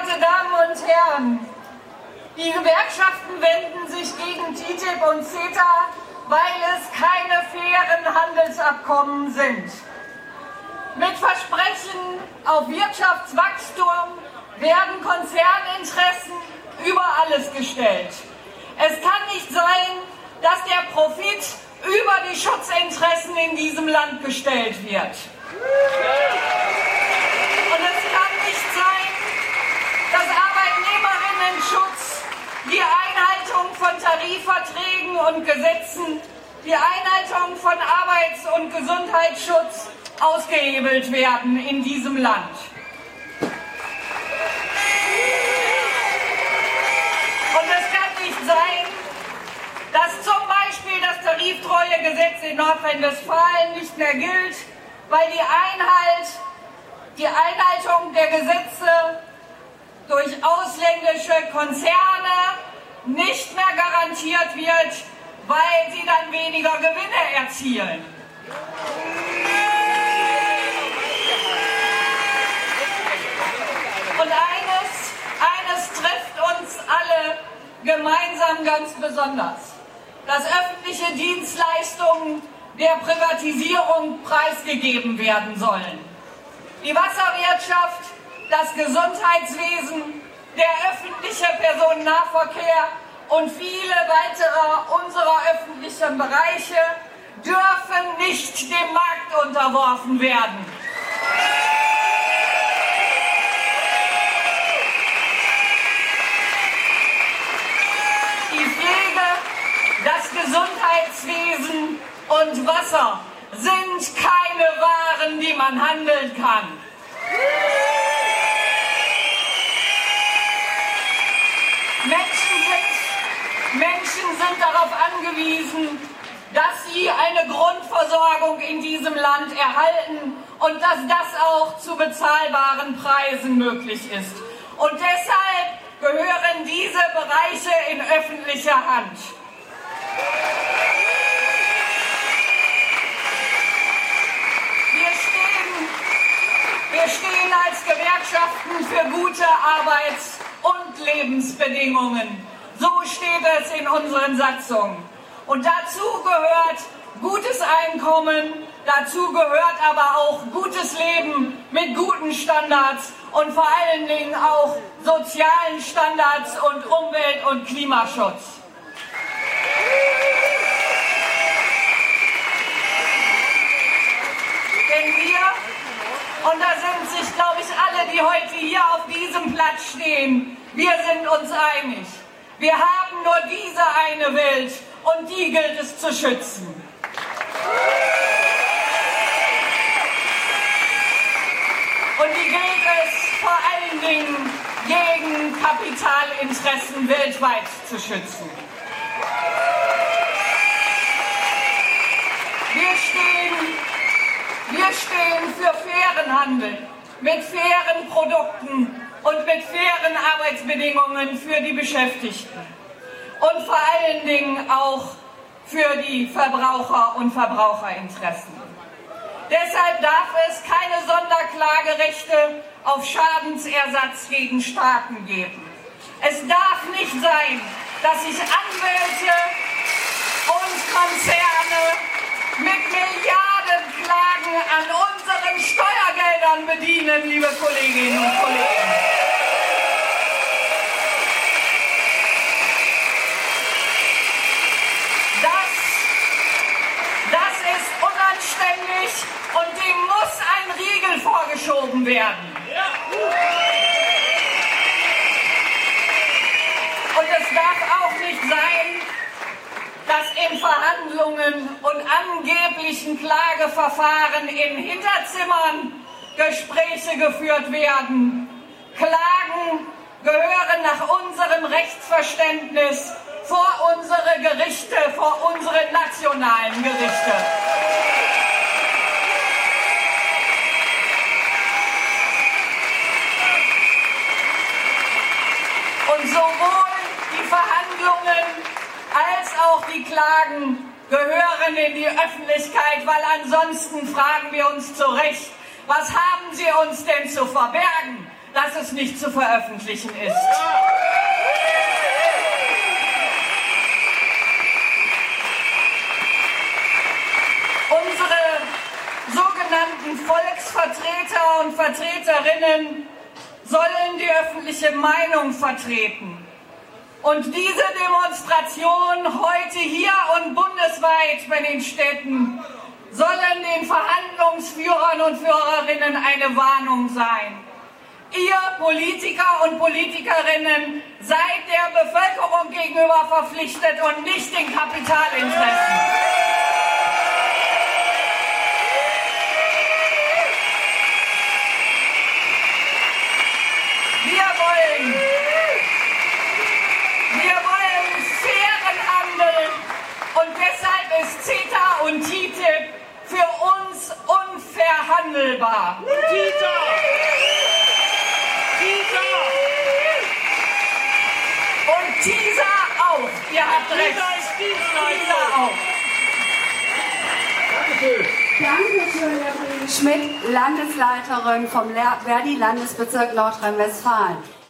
Verehrte Damen und Herren, die Gewerkschaften wenden sich gegen TTIP und CETA, weil es keine fairen Handelsabkommen sind. Mit Versprechen auf Wirtschaftswachstum werden Konzerninteressen über alles gestellt. Es kann nicht sein, dass der Profit über die Schutzinteressen in diesem Land gestellt wird. Und es kann nicht sein, dass Arbeitnehmerinnenschutz, die Einhaltung von Tarifverträgen und Gesetzen, die Einhaltung von Arbeits- und Gesundheitsschutz ausgehebelt werden in diesem Land. Und es kann nicht sein, dass zum Beispiel das Tariftreuegesetz in Nordrhein-Westfalen nicht mehr gilt, weil die Einhaltung der Gesetze durch ausländische Konzerne nicht mehr garantiert wird, weil sie dann weniger Gewinne erzielen. Und eines trifft uns alle gemeinsam ganz besonders: dass öffentliche Dienstleistungen der Privatisierung preisgegeben werden sollen. Die Wasserwirtschaft, das Gesundheitswesen, der öffentliche Personennahverkehr und viele weitere unserer öffentlichen Bereiche dürfen nicht dem Markt unterworfen werden. Die Pflege, das Gesundheitswesen und Wasser sind keine Waren, die man handeln kann. Menschen sind darauf angewiesen, dass sie eine Grundversorgung in diesem Land erhalten und dass das auch zu bezahlbaren Preisen möglich ist. Und deshalb gehören diese Bereiche in öffentlicher Hand. Wir stehen als Gewerkschaften für gute Arbeits- und Lebensbedingungen. So steht es in unseren Satzungen. Und dazu gehört gutes Einkommen, dazu gehört aber auch gutes Leben mit guten Standards und vor allen Dingen auch sozialen Standards und Umwelt- und Klimaschutz. Denn wir, und da sind sich, glaube ich, alle, die heute hier auf diesem Platz stehen, wir sind uns einig. Wir haben nur diese eine Welt und die gilt es zu schützen. Und die gilt es vor allen Dingen gegen Kapitalinteressen weltweit zu schützen. Wir stehen für fairen Handel, mit fairen Produkten und mit fairen Arbeitsbedingungen für die Beschäftigten. Und vor allen Dingen auch für die Verbraucher und Verbraucherinteressen. Deshalb darf es keine Sonderklagerechte auf Schadensersatz gegen Staaten geben. Es darf nicht sein, dass sich Anwälte und Konzerne mit Milliardenklagen an unseren Steuergeldern bedienen, liebe Kolleginnen und Kollegen. Das ist unanständig und dem muss ein Riegel vorgeschoben werden. Und es darf auch nicht sein, dass in Verhandlungen und angeblichen Klageverfahren in Hinterzimmern Gespräche geführt werden. Klagen gehören nach unserem Rechtsverständnis vor unsere Gerichte, vor unsere nationalen Gerichte. Und sowohl die Verhandlungen als auch die Klagen gehören in die Öffentlichkeit, weil ansonsten fragen wir uns zu Recht, was haben Sie uns denn zu verbergen? dass es nicht zu veröffentlichen ist. Unsere sogenannten Volksvertreter und Vertreterinnen sollen die öffentliche Meinung vertreten. Und diese Demonstration heute hier und bundesweit bei den Städten sollen den Verhandlungsführern und Führerinnen eine Warnung sein. Ihr Politiker und Politikerinnen seid der Bevölkerung gegenüber verpflichtet und nicht den Kapitalinteressen. Wir wollen fairen Handel und deshalb ist CETA und TTIP für uns unverhandelbar. Und TISA auch. Ihr habt recht. TISA auch. Dankeschön, Herr Kollege Schmidt, Landesleiterin vom Verdi Landesbezirk Nordrhein-Westfalen.